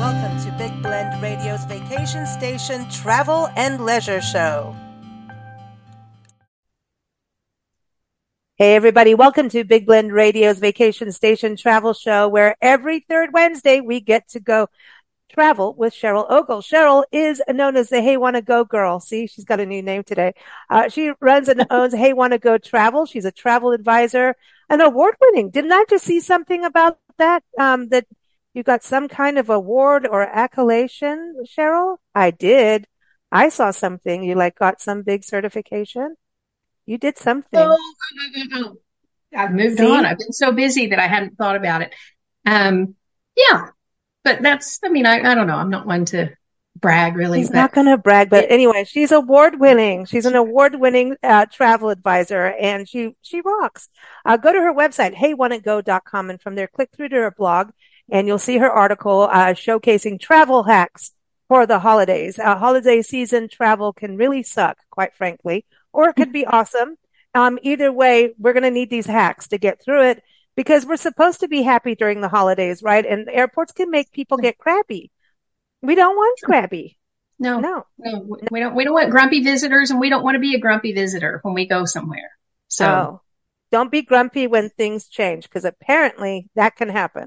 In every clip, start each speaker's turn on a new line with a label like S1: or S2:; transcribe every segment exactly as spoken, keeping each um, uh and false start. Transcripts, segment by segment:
S1: Welcome to Big Blend Radio's Vacation Station Travel and Leisure Show. Hey everybody, welcome to Big Blend Radio's Vacation Station Travel Show, where every third Wednesday we get to go travel with Cheryl Ogle. Cheryl is known as the Hey Wanna Go Girl. See, she's got a new name today. Uh, she runs and owns Hey Wanna Go Travel. She's a travel advisor, an award-winning. Didn't I just see something about that? Um, that you got some kind of award or accolation, Cheryl? I did. I saw something. You like got some big certification? You did something.
S2: Oh, I've moved See? on. I've been so busy that I hadn't thought about it. Um, yeah, but that's, I mean, I, I don't know. I'm not one to brag really.
S1: She's not going to brag, but it, anyway, she's award winning. She's an award winning uh, travel advisor and she, she rocks. Uh, go to her website, hey wanna go dot com, and from there, click through to her blog and you'll see her article, uh, showcasing travel hacks for the holidays. Uh, holiday season travel can really suck, quite frankly, or it could be awesome. Um, either way, we're going to need these hacks to get through it because we're supposed to be happy during the holidays, right? And airports can make people get crabby. We don't want crabby.
S2: No, no, no. We don't, we don't want grumpy visitors and we don't want to be a grumpy visitor when we go somewhere. So
S1: oh, don't be grumpy when things change because apparently that can happen.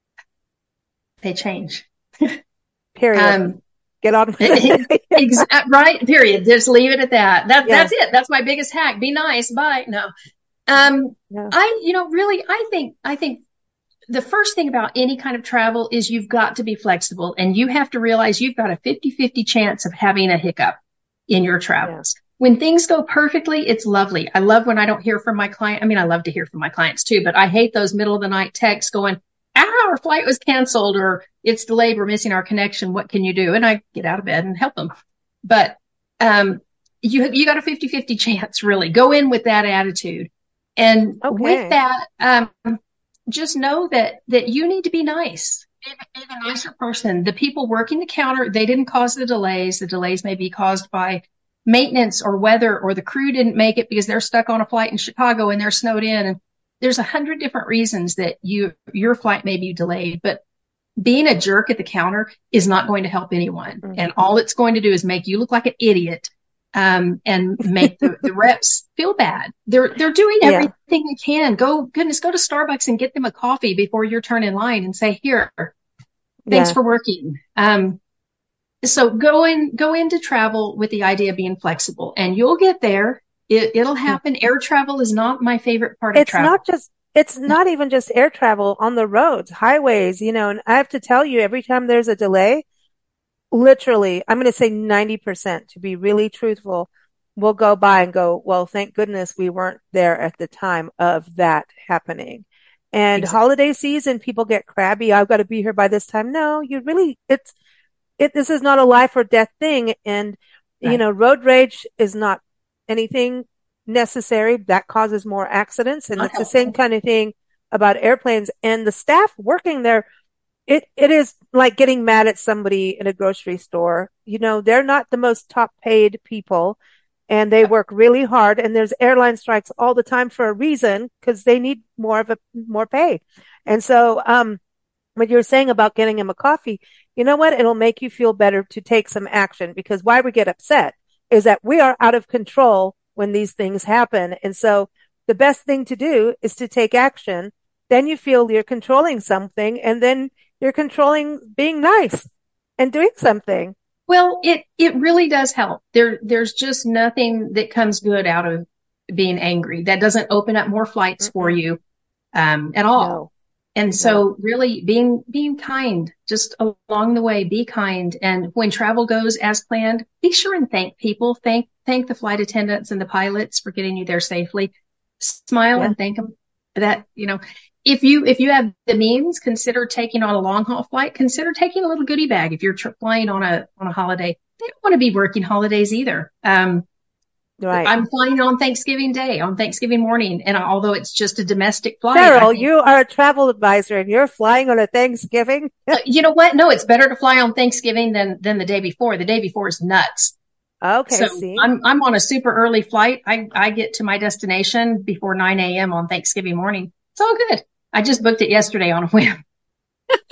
S2: They change.
S1: Period. Um, Get on with it.
S2: Exactly. Right. Period. Just leave it at that. That, yeah. That's it. That's my biggest hack. Be nice. Bye. No. Um, yeah. I, you know, really, I think, I think the first thing about any kind of travel is you've got to be flexible and you have to realize you've got a fifty-fifty chance of having a hiccup in your travels. Yeah. When things go perfectly, it's lovely. I love when I don't hear from my client. I mean, I love to hear from my clients too, but I hate those middle of the night texts going, ah, our flight was canceled or it's delayed. We're missing our connection. What can you do? And I get out of bed and help them. But, um, you, you got a fifty-fifty chance, really. Go in with that attitude. And okay. with that, um, just know that, that you need to be nice. Be, be the nicer person. The people working the counter, they didn't cause the delays. The delays may be caused by maintenance or weather, or the crew didn't make it because they're stuck on a flight in Chicago and they're snowed in. And there's a hundred different reasons that you, your flight may be delayed, but being a jerk at the counter is not going to help anyone. Mm-hmm. And all it's going to do is make you look like an idiot, um, and make the, the reps feel bad. They're, they're doing everything yeah. they can. Go, goodness, go to Starbucks and get them a coffee before your turn in line and say, here, thanks yeah. for working. Um, so go in, go into travel with the idea of being flexible and you'll get there. It, it'll happen. Air travel is not my favorite part of
S1: it's
S2: travel.
S1: It's not just, it's not even just air travel on the roads, highways, you know, and I have to tell you, every time there's a delay, literally, I'm going to say ninety percent to be really truthful, we'll go by and go, well, thank goodness we weren't there at the time of that happening. And exactly. holiday season, people get crabby. I've got to be here by this time. No, you really, it's, it, this is not a life or death thing. And, right. you know, road rage is not anything necessary that causes more accidents. And it's the same kind of thing about airplanes and the staff working there. It, it is like getting mad at somebody in a grocery store. You know, they're not the most top paid people and they work really hard and there's airline strikes all the time for a reason because they need more of a, more pay. And so, um, what you're saying about getting them a coffee, you know what? It'll make you feel better to take some action because why we get upset is that we are out of control when these things happen. And so the best thing to do is to take action. Then you feel you're controlling something and then you're controlling being nice and doing something.
S2: Well, it, it really does help. There, there's just nothing that comes good out of being angry. That doesn't open up more flights mm-hmm. for you, um, at all. No. And so no. really being, being kind just along the way, be kind. And when travel goes as planned, be sure and thank people. Thank, thank the flight attendants and the pilots for getting you there safely. Smile yeah. and thank them that, you know, if you, if you have the means, consider taking on a long haul flight, consider taking a little goodie bag. If you're tr- flying on a, on a holiday, they don't want to be working holidays either. Um, Right. I'm flying on Thanksgiving Day, on Thanksgiving morning. And although it's just a domestic flight.
S1: Cheryl, think, you are a travel advisor and you're flying on a Thanksgiving.
S2: uh, you know what? No, it's better to fly on Thanksgiving than, than the day before. The day before is nuts.
S1: Okay.
S2: So
S1: see?
S2: I'm, I'm on a super early flight. I, I get to my destination before nine a.m. on Thanksgiving morning. It's all good. I just booked it yesterday on a whim.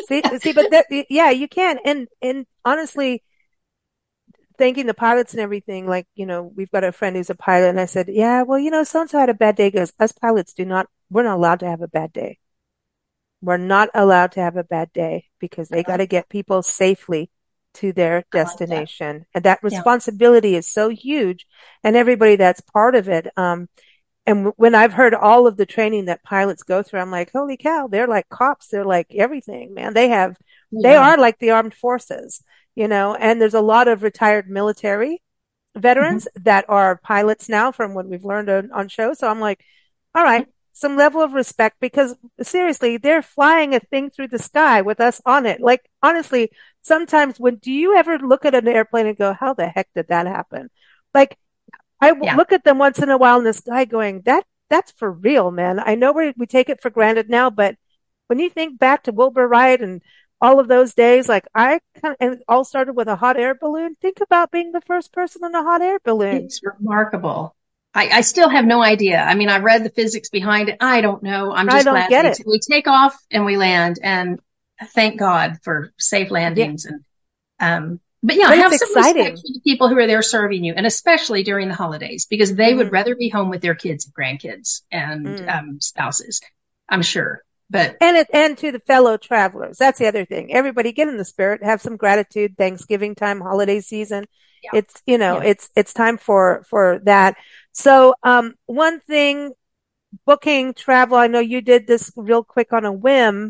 S1: See, see, but that, yeah, you can. And, and honestly, thanking the pilots and everything, like, you know, we've got a friend who's a pilot, and I said, yeah, well, you know, so-and-so had a bad day. He goes, us pilots do not, we're not allowed to have a bad day. We're not allowed to have a bad day because they got to get people safely to their destination. Like that. And that responsibility yeah. is so huge, and everybody that's part of it. Um, and w- when I've heard all of the training that pilots go through, I'm like, holy cow, they're like cops. They're like everything, man. They have, yeah. they are like the armed forces, you know, and there's a lot of retired military veterans mm-hmm. that are pilots now from what we've learned on, on shows. So I'm like, all right. Mm-hmm. Some level of respect, because seriously, they're flying a thing through the sky with us on it. Like, honestly, sometimes when do you ever look at an airplane and go, how the heck did that happen? Like, I yeah. look at them once in a while in the sky going, that, that's for real, man. I know we, we take it for granted now, but when you think back to Wilbur Wright and all of those days, like I kind of, and it all started with a hot air balloon. Think about being the first person on a hot air balloon.
S2: It's remarkable. I, I still have no idea. I mean, I read the physics behind it. I don't know. I'm just
S1: I don't
S2: glad
S1: get
S2: we,
S1: it.
S2: we take off and we land, and thank God for safe landings. Yeah. And, um, but yeah,
S1: but
S2: have
S1: some
S2: exciting.
S1: respect
S2: for the people who are there serving you, and especially during the holidays, because they mm. would rather be home with their kids and grandkids and, mm. um, spouses, I'm sure. But,
S1: and it, and to the fellow travelers, that's the other thing. Everybody get in the spirit, have some gratitude, Thanksgiving time, holiday season. Yeah. It's, you know, yeah. it's, it's time for, for that. So, um, one thing, booking travel, I know you did this real quick on a whim.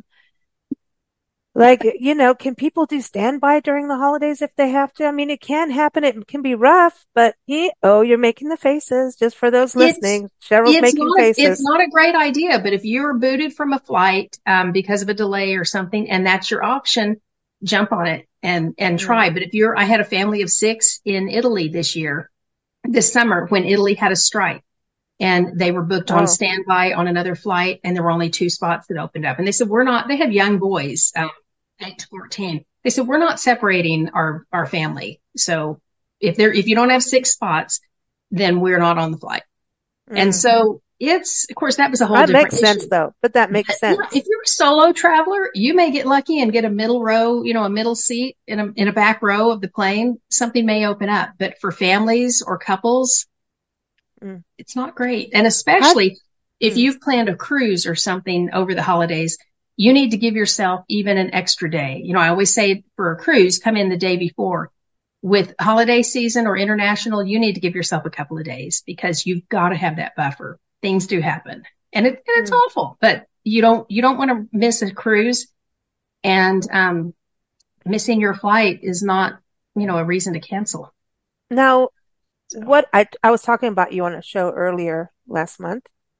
S1: Like, you know, can people do standby during the holidays if they have to? I mean, it can happen. It can be rough, but he, oh, you're making the faces just for those listening. It's, Cheryl's it's making
S2: not,
S1: faces.
S2: It's not a great idea, but if you're booted from a flight, um, because of a delay or something, and that's your option, jump on it and, and try. Mm-hmm. But if you're, I had a family of six in Italy this year, this summer when Italy had a strike, and they were booked oh. on standby on another flight, and there were only two spots that opened up. And they said, we're not, they have young boys, um, eight to fourteen. They said, we're not separating our, our family. So if there, if you don't have six spots, then we're not on the flight. Mm. And so it's, of course, that was a whole
S1: that
S2: different
S1: makes sense
S2: issue.
S1: though, but that makes
S2: but,
S1: sense.
S2: Yeah, if you're a solo traveler, you may get lucky and get a middle row, you know, a middle seat in a, in a back row of the plane. Something may open up, but for families or couples, mm. it's not great. And especially I, if mm. you've planned a cruise or something over the holidays, you need to give yourself even an extra day. You know, I always say for a cruise, come in the day before. With holiday season or international, you need to give yourself a couple of days because you've got to have that buffer. Things do happen, and, it, and it's mm. awful, but you don't, you don't want to miss a cruise, and, um, missing your flight is not, you know, a reason to cancel.
S1: Now, so. what I, I was talking about you on a show earlier last month.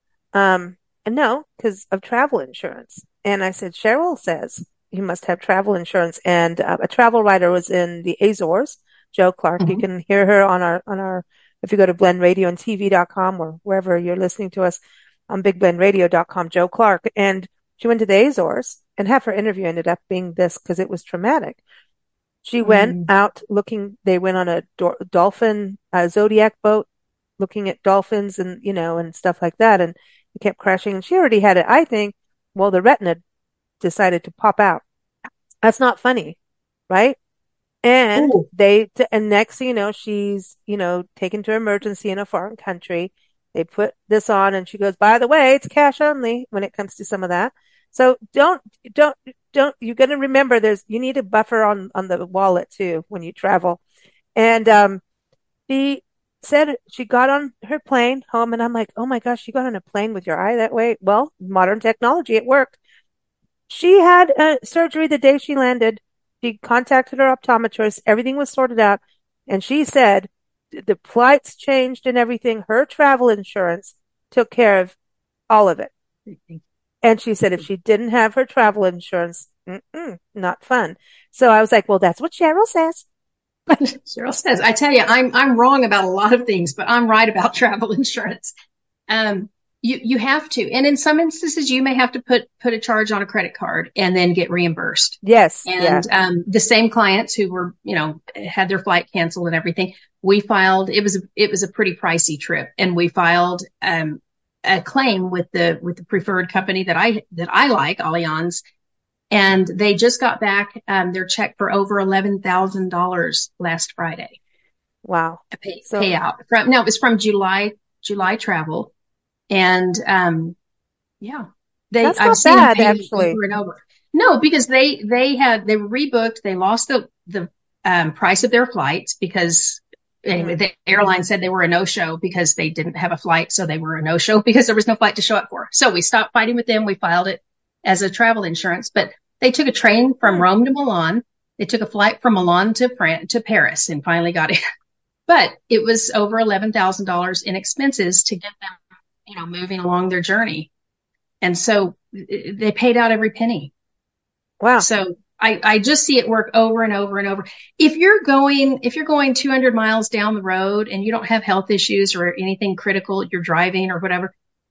S1: Um, and no, because of travel insurance. And I said, Cheryl says you must have travel insurance. And uh, a travel writer was in the Azores, Joe Clark. Mm-hmm. You can hear her on our, on our, if you go to blend radio and T V dot com or wherever you're listening to us on big blend radio dot com, Joe Clark. And she went to the Azores, and half her interview ended up being this because it was traumatic. She mm-hmm. went out looking, they went on a do- dolphin, uh, Zodiac boat looking at dolphins and, you know, and stuff like that. And it kept crashing. And she already had it, I think. Well, the retina decided to pop out. That's not funny, right? And Ooh. they, and next thing you know, she's, you know, taken to emergency in a foreign country. They put this on and she goes, by the way, it's cash only when it comes to some of that. So don't, don't, don't, you're going to remember there's, you need a buffer on, on the wallet too when you travel. And, um, she said she got on her plane home, and I'm like, oh my gosh, you got on a plane with your eye that way? Well, modern technology, it worked. She had a surgery the day she landed. She contacted her optometrist. Everything was sorted out. And she said the flights changed and everything. Her travel insurance took care of all of it. And she said if she didn't have her travel insurance, not fun. So I was like, well, that's what Cheryl says.
S2: Cheryl says, I tell you, I'm, I'm wrong about a lot of things, but I'm right about travel insurance. Um, you, you have to. And in some instances, you may have to put, put a charge on a credit card and then get reimbursed.
S1: Yes.
S2: And,
S1: yeah.
S2: um, the same clients who were, you know, had their flight canceled and everything, we filed, it was, it was a pretty pricey trip, and we filed, um, a claim with the, with the preferred company that I, that I like, Allianz. And they just got back um, their check for over eleven thousand dollars last Friday.
S1: Wow.
S2: A pay,
S1: So,
S2: payout from, no, it was from July, July travel. And, um, yeah, they,
S1: that's
S2: I've
S1: not
S2: seen them
S1: bad,
S2: pay
S1: actually.
S2: over and over. No, because they, they had, they were rebooked. They lost the, the, um, price of their flights because anyway,
S1: Mm.
S2: the airline said they were a no-show because they didn't have a flight. So they were a no-show because there was no flight to show up for. So we stopped fighting with them. We filed it as a travel insurance, but they took a train from
S1: Mm.
S2: Rome to Milan. They took a flight from Milan to France, to Paris and finally got it. But it was over eleven thousand dollars in expenses to get them, you know, moving along their journey. And so they paid out every penny.
S1: Wow.
S2: So I, I just see it work over and over and over. If you're going, if you're going two hundred miles down the road and you don't have health issues or anything critical, you're driving or whatever.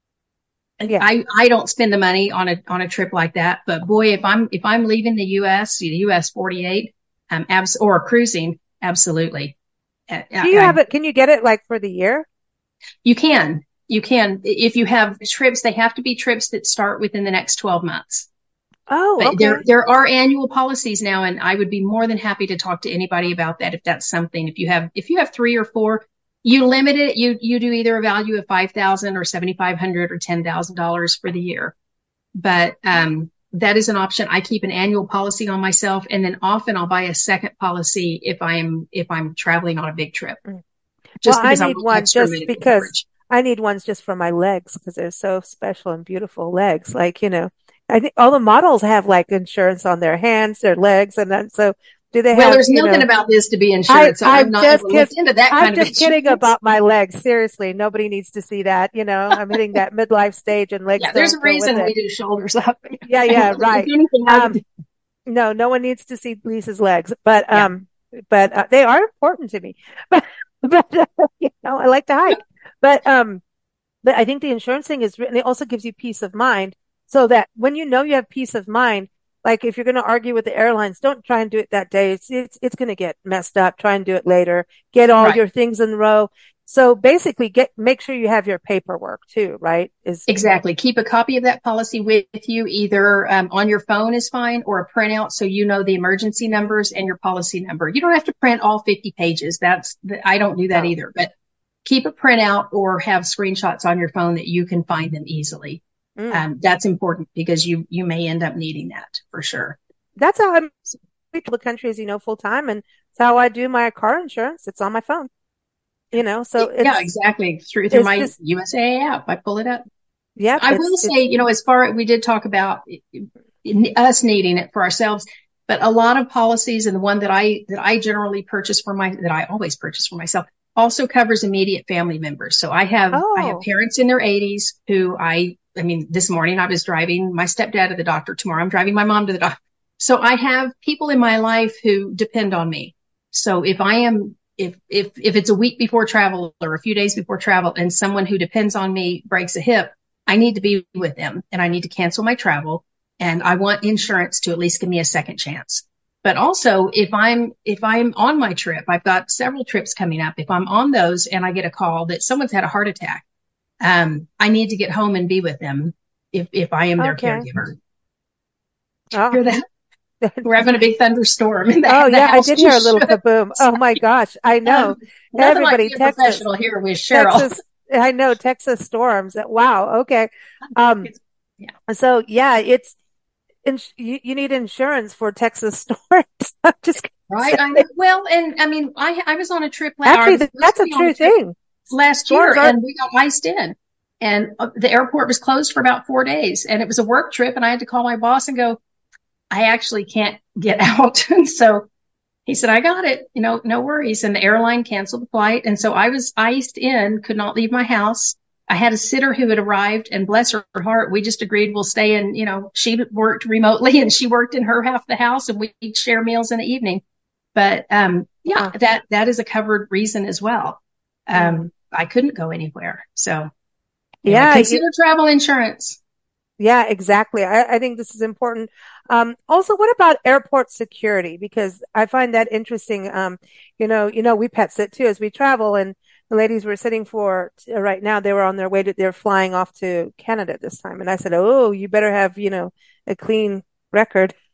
S1: Yeah.
S2: I, I don't spend the money on a, on a trip like that. But boy, if I'm, if I'm leaving the U S, the U S forty-eight, um, abs or cruising, absolutely.
S1: Do you
S2: I,
S1: have it? Can you get it like for the year?
S2: You can, you can. If you have trips, they have to be trips that start within the next twelve months.
S1: Oh,
S2: But
S1: okay.
S2: there, there are annual policies now, and I would be more than happy to talk to anybody about that if that's something. If you have, if you have three or four, you limit it. You, you do either a value of five thousand or seventy-five hundred or ten thousand dollars for the year. But, um, that is an option. I keep an annual policy on myself, and then often I'll buy a second policy if I'm, if I'm traveling on a big trip.
S1: Just well,
S2: because
S1: I need one just because coverage. I need ones just for my legs because they're so special and beautiful legs. Like, you know, I think all the models have like insurance on their hands, their legs, and then so do they
S2: well,
S1: have?
S2: Well, there's nothing
S1: know,
S2: about this to be insured, so I'm, I'm not
S1: just
S2: even looked into that
S1: I'm
S2: kind
S1: just
S2: of
S1: kidding about my legs. Seriously, nobody needs to see that. You know, I'm hitting that midlife stage and legs.
S2: Yeah, there's
S1: don't
S2: a reason
S1: we
S2: do shoulders up.
S1: Yeah, yeah, right. Um, no, no one needs to see Lisa's legs, but um, yeah. but uh, they are important to me. But but uh, you know, I like to hike. But um, but I think the insurance thing is, and it also gives you peace of mind, so that when you know you have peace of mind, like if you're going to argue with the airlines, don't try and do it that day. It's it's it's going to get messed up. Try and do it later. Get all right. your things in a row. So basically, get make sure you have your paperwork too, right?
S2: Is exactly keep a copy of that policy with you, either um, on your phone is fine, or a printout so you know the emergency numbers and your policy number. You don't have to print all fifty pages. That's the, I don't do that no. either. But keep a printout or have screenshots on your phone that you can find them easily. Mm. Um, that's important because you you may end up needing that for sure.
S1: That's how I'm in the country, as you know, full time, and it's how I do my car insurance. It's on my phone. You know, so it's,
S2: yeah, exactly. Through, through my just, U S A A app, I pull it up.
S1: Yeah.
S2: I will say, you know, as far we did talk about us needing it for ourselves, but a lot of policies, and the one that I, that I generally purchase for my, that I always purchase for myself, also covers immediate family members. So I have, oh. I have parents in their eighties who I, I mean, this morning I was driving my stepdad to the doctor. Tomorrow I'm driving my mom to the doctor. So I have people in my life who depend on me. So if I am, If, if, if it's a week before travel or a few days before travel and someone who depends on me breaks a hip, I need to be with them and I need to cancel my travel, and I want insurance to at least give me a second chance. But also if I'm, if I'm on my trip, I've got several trips coming up. If I'm on those and I get a call that someone's had a heart attack, um, I need to get home and be with them if, if I am their okay. caregiver. Oh. Hear that? We're having a big thunderstorm. In the,
S1: oh
S2: the
S1: yeah, I did hear a little kaboom. Oh my gosh, I know.
S2: Um, Everybody, like Texas, professional here with Cheryl.
S1: Texas, I know Texas storms. Wow. Okay. Um. Yeah. So yeah, it's ins- you. You need insurance for Texas storms. I'm just
S2: right. I know. Well, and I mean, I I was on a trip last.
S1: Actually, that's a true thing.
S2: Last year, are- and we got iced in, and uh, the airport was closed for about four days, and it was a work trip, and I had to call my boss and go, I actually can't get out. And so he said, I got it, you know, no worries. And the airline canceled the flight. And so I was iced in, could not leave my house. I had a sitter who had arrived, and bless her heart, we just agreed we'll stay in, you know, she worked remotely and she worked in her half of the house, and we'd share meals in the evening. But, um, yeah, yeah. that, that is a covered reason as well. Um, mm. I couldn't go anywhere. So yeah, know, consider you- travel insurance.
S1: Yeah, exactly. I, I think this is important. Um, also, what about airport security? Because I find that interesting. Um, you know, you know, we pet sit too as we travel, and the ladies were sitting for uh, right now. They were on their way to, they're flying off to Canada this time. And I said, oh, you better have, you know, a clean record.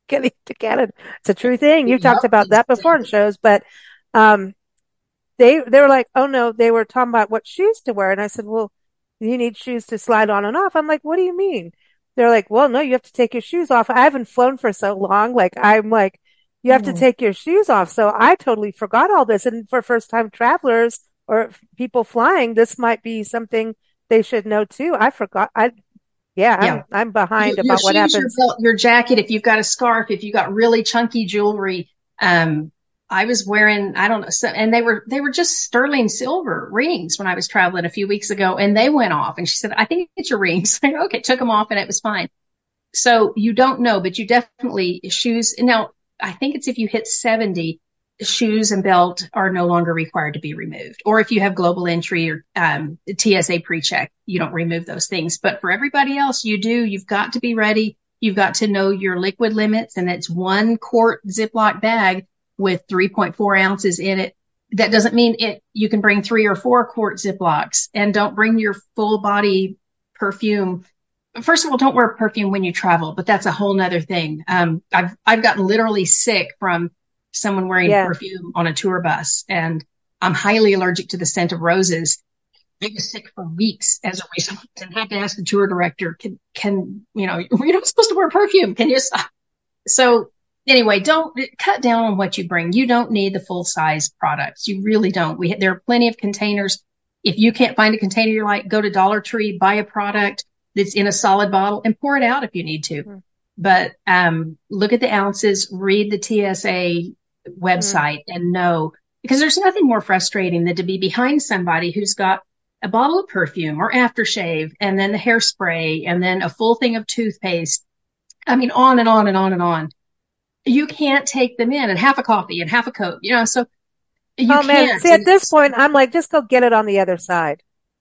S1: getting to Canada. It's a true thing. You've talked
S2: Yep,
S1: about that before in
S2: exactly.
S1: shows, but, um, they, they were like, oh no, they were talking about what shoes to wear. And I said, well, you need shoes to slide on and off. I'm like, what do you mean? They're like, well, no, you have to take your shoes off. I haven't flown for so long. Like, I'm like, you have to
S2: Hmm.
S1: take your shoes off. So I totally forgot all this. And for first time travelers or people flying, this might be something they should know too. I forgot. I, yeah, I'm,
S2: Yeah.
S1: I'm
S2: Your,
S1: behind
S2: your
S1: about what
S2: shoes, your
S1: happens.
S2: belt, your jacket, if you've got a scarf, if you've got really chunky jewelry. Um, I was wearing, I don't know, so, and they were, they were just sterling silver rings when I was traveling a few weeks ago and they went off and she said, I think it's your rings. Okay, took them off and it was fine. So you don't know, but you definitely shoes. Now, I think it's if you hit seventy, shoes and belt are no longer required to be removed. Or if you have global entry or um, T S A pre-check, you don't remove those things. But for everybody else, you do. You've got to be ready. You've got to know your liquid limits, and it's one quart Ziploc bag with three point four ounces in it. That doesn't mean it. You can bring three or four quart Ziplocs, and don't bring your full body perfume. First of all, don't wear perfume when you travel, but that's a whole nother thing. Um, I've, I've gotten literally sick from someone wearing
S1: Yeah.
S2: perfume on a tour bus, and I'm highly allergic to the scent of roses. I was sick for weeks as a result and had to ask the tour director, can, can, you know, you're not supposed to wear perfume. Can you stop? So anyway, don't cut down on what you bring. You don't need the full size products. You really don't. We, there are plenty of containers. If you can't find a container you like, go to Dollar Tree, buy a product that's in a solid bottle and pour it out if you need to.
S1: Mm.
S2: But, um, look at the ounces, read the T S A
S1: Mm.
S2: website and know, because there's nothing more frustrating than to be behind somebody who's got a bottle of perfume or aftershave and then the hairspray and then a full thing of toothpaste. I mean, on and on and on and on. You can't take them in and half a coffee and half a Coke, you know, so you
S1: Oh man.
S2: can't.
S1: See, at
S2: And
S1: this point, I'm like, just go get it on the other side.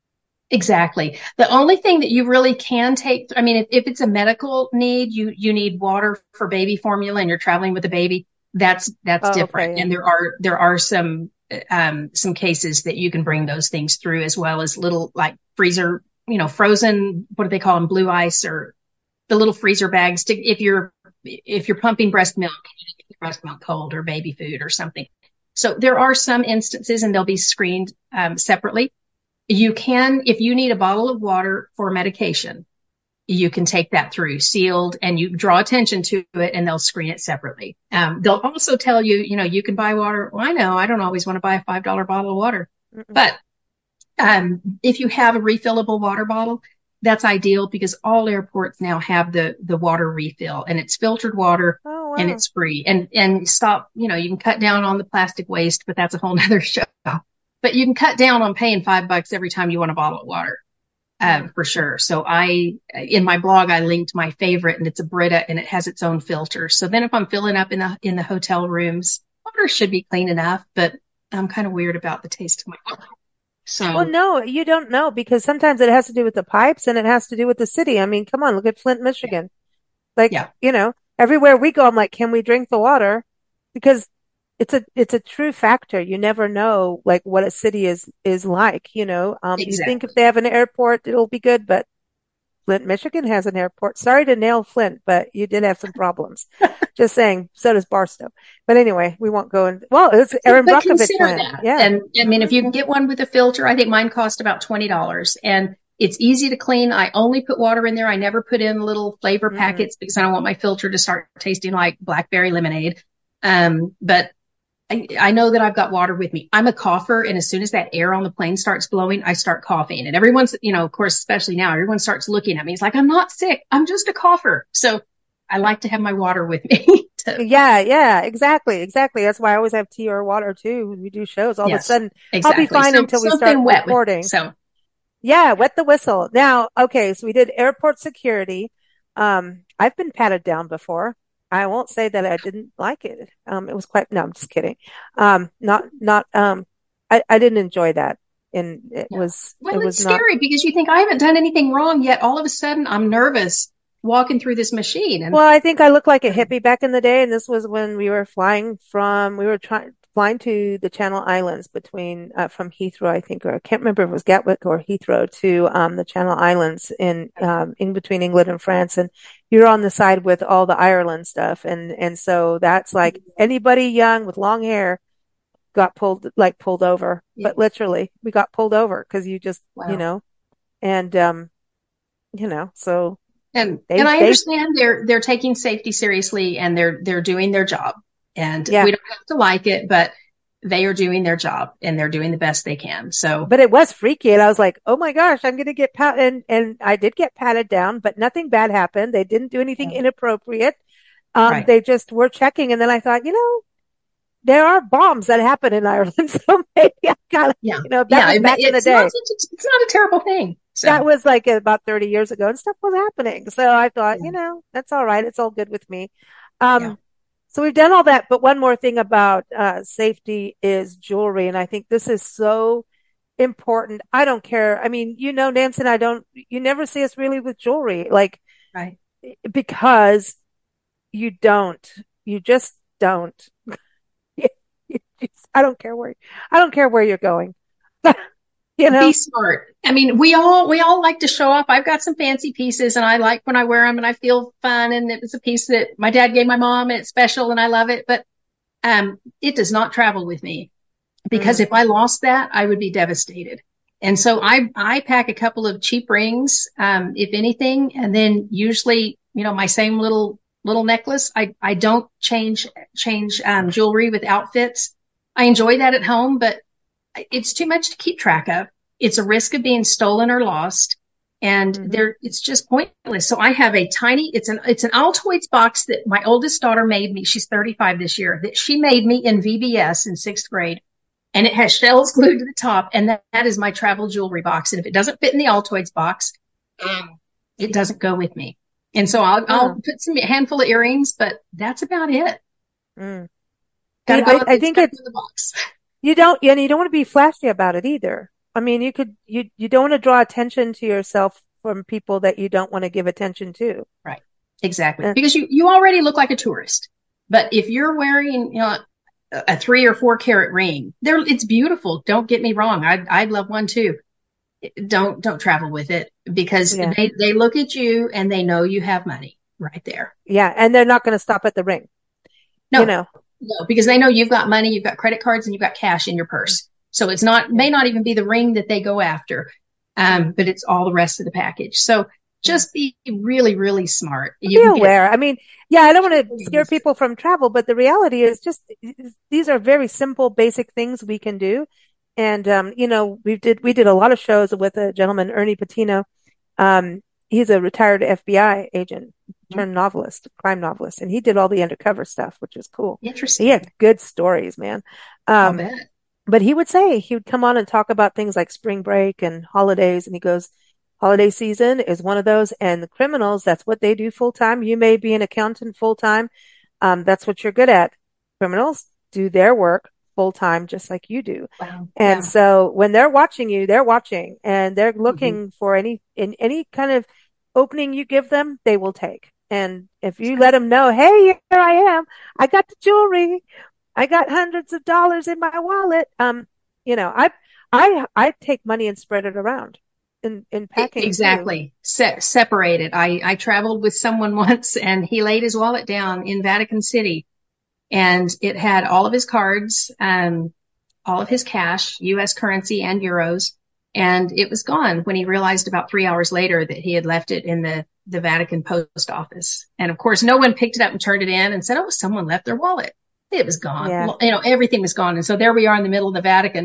S2: exactly. The only thing that you really can take, I mean, if, if it's a medical need, you, you need water for baby formula and you're traveling with a baby. That's, that's
S1: Oh,
S2: different.
S1: okay. Yeah.
S2: And there are, there are some, um, some cases that you can bring those things through as well as little like freezer, you know, frozen, what do they call them? Blue ice or the little freezer bags to, if you're, if you're pumping breast milk, you need to keep breast milk cold or baby food or something. So there are some instances and they'll be screened um, separately. You can, if you need a bottle of water for medication, you can take that through sealed and you draw attention to it and they'll screen it separately. Um, they'll also tell you, you know, you can buy water. Well, I know I don't always want to buy a five dollar bottle of water,
S1: Mm-mm.
S2: but um, if you have a refillable water bottle, that's ideal because all airports now have the the water refill and it's filtered water
S1: Oh,
S2: and
S1: wow.
S2: it's free. And and stop, you know, you can cut down on the plastic waste, but that's a whole nother show. But you can cut down on paying five bucks every time you want a bottle of water, uh,
S1: Mm.
S2: for sure. So I, in my blog, I linked my favorite and it's a Brita and it has its own filter. So then if I'm filling up in the, in the hotel rooms, water should be clean enough, but I'm kind of weird about the taste of my water.
S1: Well,
S2: So
S1: no, you don't know because sometimes it has to do with the pipes and it has to do with the city. I mean, come on, look at Flint,
S2: yeah,
S1: Michigan. Like,
S2: yeah,
S1: you know, everywhere we go, I'm like, can we drink the water? Because it's a, it's a true factor. You never know, like, what a city is, is like, you know. Um, you think if
S2: exactly.
S1: they have an airport, it'll be good, but Flint, Michigan has an airport. Sorry to nail Flint, but you did have some problems. Just saying. So does Barstow. But anyway, we won't go in. Well, it's Aaron
S2: But
S1: Brockovich
S2: consider
S1: went.
S2: that.
S1: Yeah.
S2: And I mean,
S1: Hmm.
S2: if you can get one with a filter, I think mine cost about twenty dollars and it's easy to clean. I only put water in there. I never put in little flavor
S1: Mm-mm.
S2: packets because I don't want my filter to start tasting like blackberry lemonade. Um, but I, I know that I've got water with me. I'm a cougher. And as soon as that air on the plane starts blowing, I start coughing. And everyone's, you know, of course, especially now, everyone starts looking at me. It's like, I'm not sick. I'm just a cougher. So I like to have my water with me. to,
S1: Yeah, yeah, exactly, exactly. That's why I always have tea or water too. When we do shows, all of a
S2: yes,
S1: sudden I'll be
S2: exactly.
S1: fine
S2: Some,
S1: until we start
S2: something wet with me.
S1: recording.
S2: So
S1: Yeah, wet the whistle. Now, okay, so we did airport security. Um, I've been patted down before. I won't say that I didn't like it. Um, it was quite, no, I'm just kidding. Um, not, not, um, I, I didn't enjoy that. And it
S2: yeah.
S1: was,
S2: Well,
S1: it was
S2: it's
S1: not,
S2: scary because you think I haven't done anything wrong yet. All of a sudden I'm nervous walking through this machine and
S1: well, I think I looked like a
S2: um,
S1: hippie back in the day. And this was when we were flying from, we were trying, flying to the Channel Islands between, uh, from Heathrow, I think, or I can't remember if it was Gatwick or Heathrow to, um, the Channel Islands in, um, in between England and France. And you're on the side with all the Ireland stuff. And, and so that's like anybody young with long hair got pulled, like pulled over, yeah. But literally we got pulled over because you just, wow. you know, and, um, you know, so.
S2: And, they, and I they, understand they're, they're taking safety seriously and they're, they're doing their job, and yeah. we don't have to like it, but they are doing their job and they're doing the best they can. So,
S1: but it was freaky. And I was like, oh my gosh, I'm going to get pat. And, and I did get patted down, but nothing bad happened. They didn't do anything yeah. inappropriate. Um, right. They just were checking. And then I thought, you know, there are bombs that happen in Ireland. So maybe I got, yeah. you know, that yeah, was back in the day.
S2: Not, it's not a terrible thing.
S1: So. That was like about thirty years ago and stuff was happening. So I thought, yeah. you know, that's all right. It's all good with me. Um, yeah. So we've done all that. But one more thing about, uh, safety is jewelry. And I think this is so important. I don't care. I mean, you know, Nancy and I don't, you never see us really with jewelry, like,
S2: right.
S1: because you don't, you just don't. I don't care where, I don't care where you're going. You know,
S2: be smart. I mean, we all, we all like to show off. I've got some fancy pieces and I like when I wear them and I feel fun. And it was a piece that my dad gave my mom and it's special and I love it, but, um, it does not travel with me because mm. if I lost that, I would be devastated. And so I, I pack a couple of cheap rings, um, if anything, and then usually, you know, my same little, little necklace. I, I don't change, change, um, jewelry with outfits. I enjoy that at home, but it's too much to keep track of. It's a risk of being stolen or lost. And mm-hmm. there, it's just pointless. So I have a tiny, it's an, it's an Altoids box that my oldest daughter made me. She's thirty-five this year, that she made me in V B S in sixth grade. And it has shells glued to the top. And that, that is my travel jewelry box. And if it doesn't fit in the Altoids box, um, it doesn't go with me. And so I'll, oh. I'll put some a handful of earrings, but that's about it.
S1: Mm. I, I, I think it's, the box. You don't, and you don't want to be flashy about it either. I mean, you could, you, you don't want to draw attention to yourself from people that you don't want to give attention to.
S2: Right. Exactly. Uh, because you, you already look like a tourist. But if you're wearing, you know, a, a three or four carat ring, there, it's beautiful. Don't get me wrong. I'd, I'd love one too. Don't, don't travel with it because yeah. they, they look at you and they know you have money right there.
S1: Yeah. And they're not going to stop at the ring.
S2: No.
S1: You know.
S2: No, because they know you've got money, you've got credit cards, and you've got cash in your purse. So it's not, may not even be the ring that they go after, um, but it's all the rest of the package. So just be really, really smart.
S1: You be aware. Get, I mean, yeah, I don't want to scare people from travel, but the reality is just these are very simple, basic things we can do. And um, you know, we did we did a lot of shows with a gentleman, Ernie Patino. Um, he's a retired F B I agent turned novelist, crime novelist, and he did all the undercover stuff, which was cool.
S2: Interesting.
S1: He had good stories, man. Um, I bet. But he would say, he would come on and talk about things like spring break and holidays. And he goes, holiday season is one of those. And the criminals, that's what they do full time. You may be an accountant full time. Um, that's what you're good at. Criminals do their work full time, just like you do.
S2: Wow.
S1: And yeah. so when they're watching you, they're watching and they're looking mm-hmm. for any, in any kind of opening you give them, they will take. And if you let them know, hey, here I am, I got the jewelry, I got hundreds of dollars in my wallet. Um, you know, I, I, I take money and spread it around in, in packing.
S2: Exactly. Se- separate it. I, I traveled with someone once and he laid his wallet down in Vatican City and it had all of his cards, um, all of his cash, U S currency and euros. And it was gone when he realized about three hours later that he had left it in the, the Vatican post office. And of course, no one picked it up and turned it in and said, oh, someone left their wallet. It was gone. Yeah. You know, everything was gone. And so there we are in the middle of the Vatican,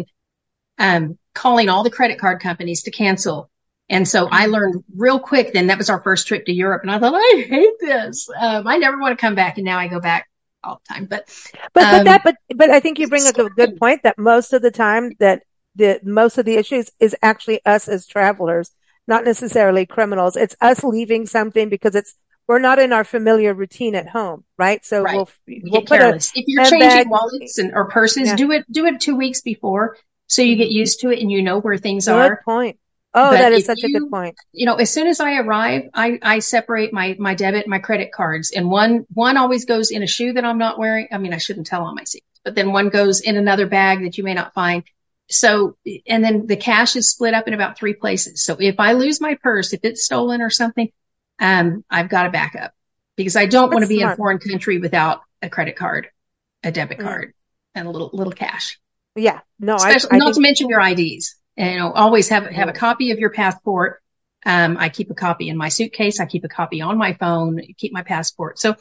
S2: um, calling all the credit card companies to cancel. And so I learned real quick then that was our first trip to Europe. And I thought, I hate this. Um, I never want to come back. And now I go back all the time. But,
S1: but, um, but that, but, but I think you bring up a good point that most of the time that the, most of the issues is actually us as travelers, not necessarily criminals. It's us leaving something because it's, we're not in our familiar routine at home, right? So
S2: right.
S1: we'll,
S2: we
S1: we'll
S2: get
S1: put
S2: careless.
S1: A,
S2: if you're changing bag, wallets and, or purses, yeah. do it, do it two weeks before so you get used to it and you know where things
S1: good
S2: are.
S1: Good point. Oh, but that is such
S2: you,
S1: a good point.
S2: You know, as soon as I arrive, I, I separate my, my debit, my credit cards, and one, one always goes in a shoe that I'm not wearing. I mean, I shouldn't tell on my secrets, but then one goes in another bag that you may not find. So, and then the cash is split up in about three places. So if I lose my purse, if it's stolen or something, um, I've got a backup because I don't want to be smart. in a foreign country without a credit card, a debit card, mm. and a little, little cash.
S1: Yeah. No,
S2: Especially,
S1: I, I
S2: not
S1: think...
S2: to mention your I Ds. And, you know, always have, have a copy of your passport. Um, I keep a copy in my suitcase. I keep a copy on my phone, keep my passport. So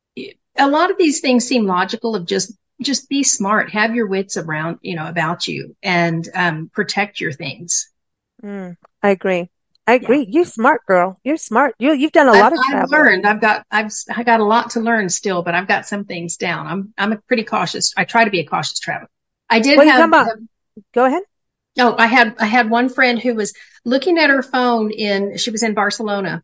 S2: a lot of these things seem logical of just, just be smart, have your wits around, you know, about you and, um, protect your things.
S1: Mm, I agree. I agree. Yeah. You're smart, girl. You're smart. You, you've done a lot
S2: I've,
S1: of travel.
S2: I've learned. I've got, I've, I got a lot to learn still, but I've got some things down. I'm, I'm a pretty cautious. I try to be a cautious traveler. I did
S1: what
S2: have,
S1: have, go ahead.
S2: Oh, I had, I had one friend who was looking at her phone in, she was in Barcelona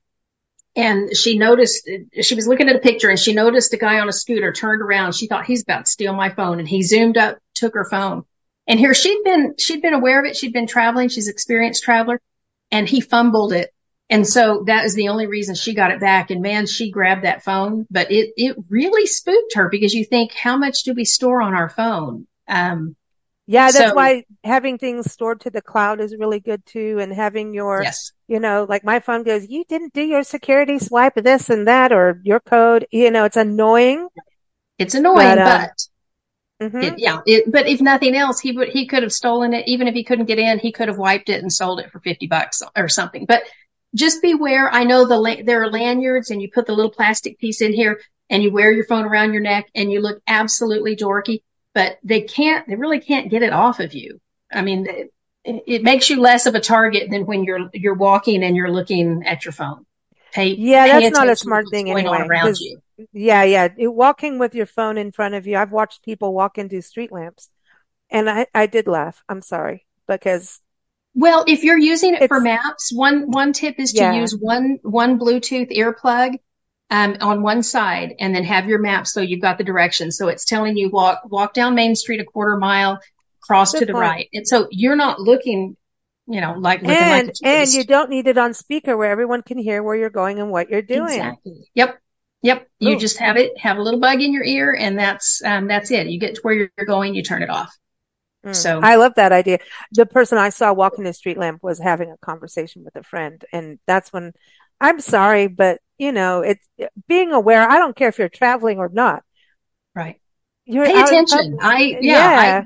S2: and she noticed, she was looking at a picture and she noticed a guy on a scooter turned around. She thought he's about to steal my phone and he zoomed up, took her phone. And here she'd been, she'd been aware of it. She'd been traveling. She's an experienced traveler and he fumbled it. And so that is the only reason she got it back. And man, she grabbed that phone, but it, it really spooked her because you think, how much do we store on our phone? Um,
S1: Yeah, that's so, why having things stored to the cloud is really good too. And having your,
S2: yes.
S1: you know, like my phone goes, you didn't do your security swipe this and that, or your code, you know, it's annoying.
S2: It's annoying, but, um, but
S1: mm-hmm.
S2: it, yeah, it, but if nothing else, he would, he could have stolen it. Even if he couldn't get in, he could have wiped it and sold it for fifty bucks or something. But just beware. I know the, there are lanyards and you put the little plastic piece in here and you wear your phone around your neck and you look absolutely dorky. But they can't, they really can't get it off of you. I mean, it, it makes you less of a target than when you're, you're walking and you're looking at your phone. Pay,
S1: yeah,
S2: pay
S1: that's not a smart thing anyway.
S2: Around you.
S1: Yeah, yeah. It, walking with your phone in front of you. I've watched people walk into street lamps and I, I did laugh. I'm sorry because.
S2: Well, if you're using it for maps, one, one tip is to
S1: yeah.
S2: use one, one Bluetooth earplug. Um, on one side and then have your map. So you've got the directions. So it's telling you walk, walk down Main Street a quarter mile, cross Good to the point. right. And so you're not looking, you know, like, looking
S1: and,
S2: like a
S1: and you don't need it on speaker where everyone can hear where you're going and what you're doing.
S2: Exactly. Yep. Yep. Ooh. You just have it, have a little bug in your ear and that's, um, that's it. You get to where you're going, you turn it off.
S1: Mm.
S2: So
S1: I love that idea. The person I saw walking the street lamp was having a conversation with a friend. And that's when I'm sorry, but you know, it's being aware. I don't care if you're traveling or not.
S2: Right.
S1: You're
S2: Pay attention. I, yeah,
S1: yeah.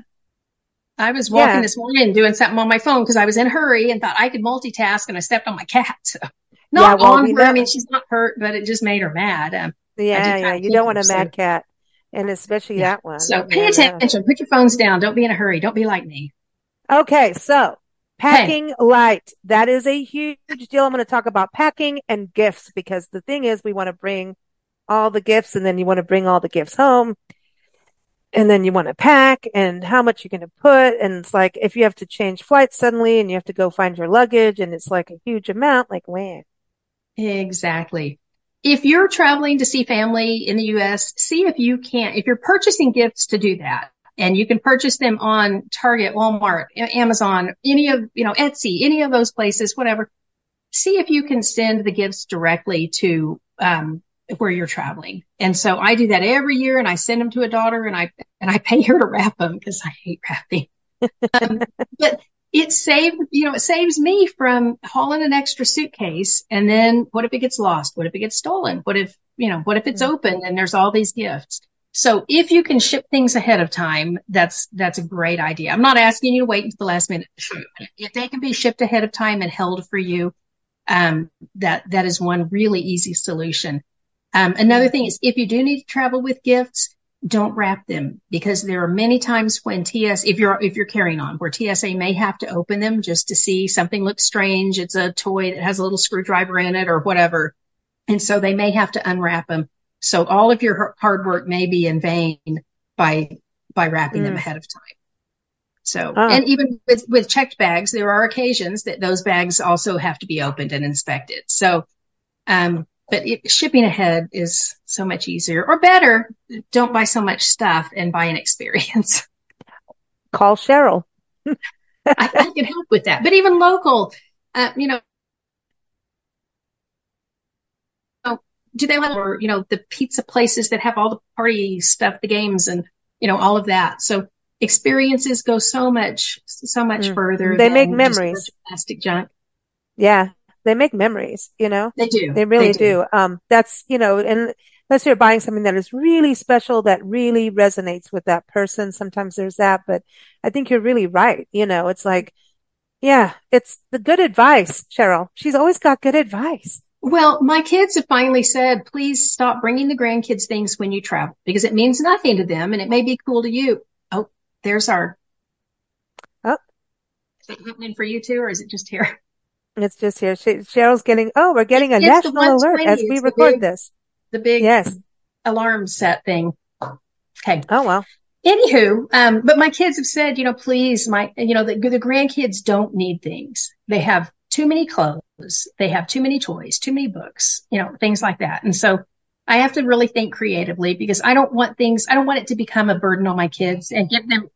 S2: I, I was walking
S1: yeah.
S2: this morning doing something on my phone because I was in a hurry and thought I could multitask and I stepped on my cat. So not yeah, well, on her. Know. I mean, she's not hurt, but it just made her mad. Um,
S1: yeah, yeah. You don't want a mad so. cat. And especially
S2: yeah.
S1: that one.
S2: So pay yeah, attention. Put your phones down. Don't be in a hurry. Don't be like me.
S1: Okay. So packing hey. light. That is a huge deal. I'm going to talk about packing and gifts because the thing is we want to bring all the gifts and then you want to bring all the gifts home and then you want to pack and how much you're going to put. And it's like, if you have to change flights suddenly and you have to go find your luggage and it's like a huge amount, like when?
S2: Exactly. If you're traveling to see family in the U S, see if you can, if you're purchasing gifts to do that. And you can purchase them on Target, Walmart, Amazon, any of, you know, Etsy, any of those places, whatever. See if you can send the gifts directly to, um, where you're traveling. And so I do that every year and I send them to a daughter and I, and I pay her to wrap them because I hate wrapping. um, but it saved, you know, it saves me from hauling an extra suitcase. And then what if it gets lost? What if it gets stolen? What if, you know, what if it's mm-hmm. open and there's all these gifts? So if you can ship things ahead of time, that's, that's a great idea. I'm not asking you to wait until the last minute. If they can be shipped ahead of time and held for you, um, that, that is one really easy solution. Um, another thing is if you do need to travel with gifts, don't wrap them because there are many times when T S, if you're, if you're carrying on where T S A may have to open them just to see something looks strange. It's a toy that has a little screwdriver in it or whatever. And so they may have to unwrap them. So all of your hard work may be in vain by, by wrapping mm. them ahead of time. So, oh. and even with, with checked bags, there are occasions that those bags also have to be opened and inspected. So, um, but it, shipping ahead is so much easier or better. Don't buy so much stuff and buy an experience.
S1: Call Cheryl.
S2: I, I can help with that. But even local, uh, you know, do they have, or, you know, the pizza places that have all the party stuff, the games and you know, all of that. So experiences go so much, so much mm. further.
S1: They
S2: than
S1: make memories.
S2: Just plastic junk.
S1: Yeah. They make memories, you know,
S2: they do.
S1: They really
S2: they do.
S1: do. Um, that's, you know, and unless you're buying something that is really special, that really resonates with that person. Sometimes there's that, but I think you're really right. You know, it's like, yeah, it's the good advice, Cheryl. She's always got good advice.
S2: Well, my kids have finally said, please stop bringing the grandkids things when you travel because it means nothing to them and it may be cool to you. Oh, there's our.
S1: Oh,
S2: is that happening for you too, or is it just here?
S1: It's just here. She, Cheryl's getting, oh, we're getting a
S2: it's
S1: national alert as we record
S2: big,
S1: this.
S2: The big
S1: yes.
S2: alarm set thing. Okay.
S1: Oh, well.
S2: Anywho, um, but my kids have said, you know, please, my, you know, the, the grandkids don't need things. They have too many clothes. They have too many toys, too many books, you know, things like that. And so I have to really think creatively because I don't want things, I don't want it to become a burden on my kids and give them.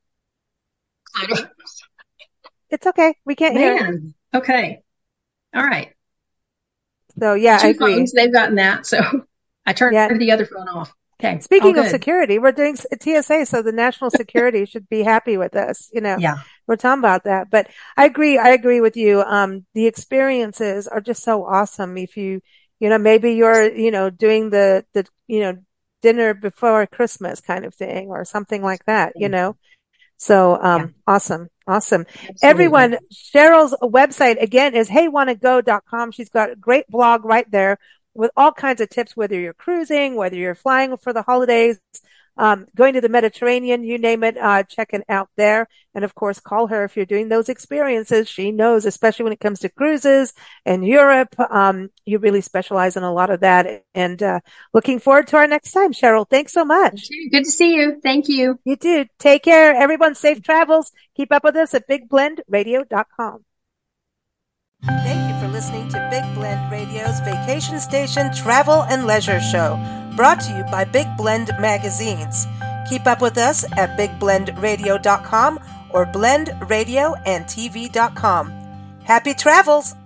S1: It's okay. We can't
S2: Man.
S1: hear it.
S2: Okay. All right.
S1: So yeah,
S2: Two
S1: I agree.
S2: Phones, they've gotten that. So I turned yeah. the other phone off. Okay.
S1: Speaking of security, we're doing T S A, so the national security should be happy with us. You know,
S2: yeah.
S1: we're talking about that, but I agree. I agree with you. Um, the experiences are just so awesome. If you, you know, maybe you're, you know, doing the, the, you know, dinner before Christmas kind of thing or something like that, you know? So, um, yeah. awesome. Awesome. Absolutely. Everyone, Cheryl's website again is hey wanna go dot com. She's got a great blog right there with all kinds of tips, whether you're cruising, whether you're flying for the holidays, um, going to the Mediterranean, you name it, uh, check it out there. And of course, call her if you're doing those experiences. She knows, especially when it comes to cruises and Europe. Um, you really specialize in a lot of that. And, uh, looking forward to our next time, Cheryl. Thanks so much.
S2: Good to see you. Thank you.
S1: You too. Take care. Everyone, safe travels. Keep up with us at big blend radio dot com. Thank you for listening to Big Blend Radio's Vacation Station Travel and Leisure Show, brought to you by Big Blend Magazines. Keep up with us at big blend radio dot com or blend radio and t v dot com. Happy travels!